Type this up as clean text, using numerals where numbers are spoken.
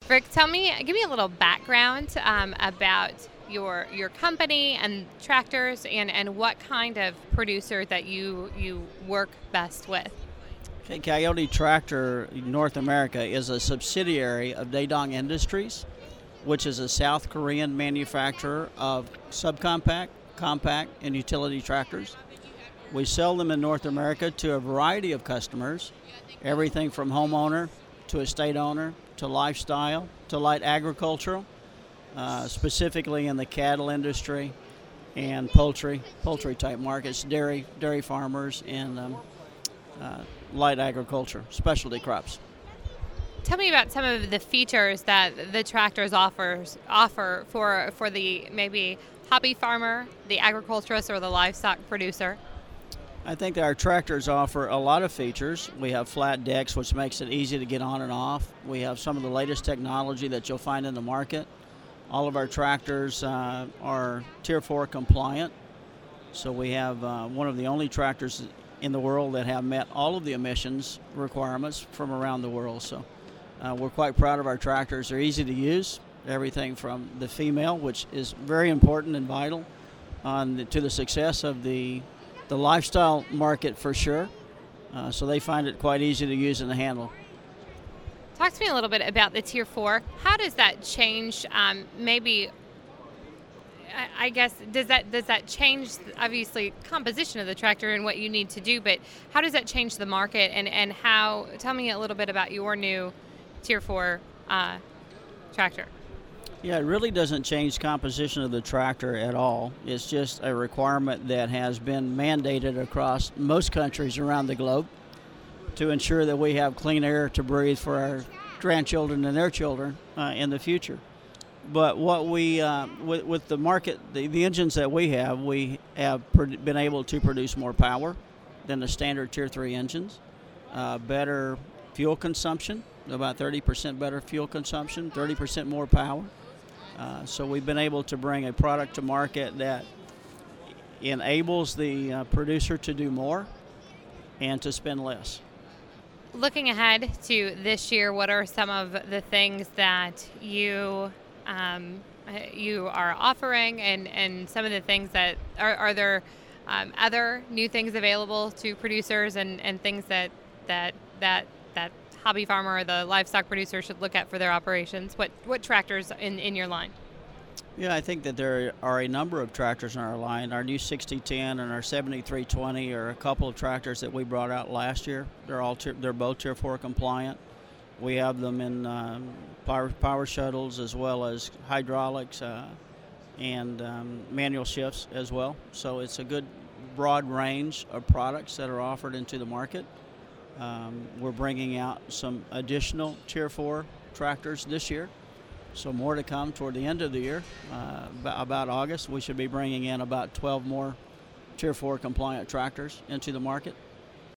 Rick, give me a little background about your company and tractors, and what kind of producer that you work best with. Okay, Coyote Tractor North America is a subsidiary of Daedong Industries, which is a South Korean manufacturer of subcompact, compact, and utility tractors. We sell them in North America to a variety of customers, everything from homeowner to estate owner to lifestyle to light agricultural, specifically in the cattle industry and poultry type markets, dairy farmers, and light agriculture, specialty crops. Tell me about some of the features that the tractors offer for the maybe hobby farmer, the agriculturist, or the livestock producer. I think that our tractors offer a lot of features. We have flat decks, which makes it easy to get on and off. We have some of the latest technology that you'll find in the market. All of our tractors are Tier 4 compliant. So we have one of the only tractors in the world that have met all of the emissions requirements from around the world. So we're quite proud of our tractors. They're easy to use. Everything from the female, which is very important and vital, to the success of the lifestyle market for sure. So they find it quite easy to use and to handle. Talk to me a little bit about the Tier 4. How does that change? I guess does that change obviously composition of the tractor and what you need to do? But how does that change the market? And how? Tell me a little bit about your new Tier 4 tractor. Yeah, it really doesn't change composition of the tractor at all. It's just a requirement that has been mandated across most countries around the globe to ensure that we have clean air to breathe for our grandchildren and their children in the future. But what we, with the market, the engines that we have been able to produce more power than the standard Tier 3 engines, better fuel consumption, about 30% better fuel consumption, 30% more power. So we've been able to bring a product to market that enables the producer to do more and to spend less. Looking ahead to this year, what are some of the things that you are offering, and some of the things that are there other new things available to producers, and things that hobby farmer or the livestock producer should look at for their operations? What tractors in your line? Yeah, I think that there are a number of tractors in our line. Our new 6010 and our 7320 are a couple of tractors that we brought out last year. They're both Tier 4 compliant. We have them in power shuttles as well as hydraulics and manual shifts as well. So it's a good broad range of products that are offered into the market. We're bringing out some additional Tier 4 tractors this year, so more to come toward the end of the year. About August, we should be bringing in about 12 more Tier 4 compliant tractors into the market.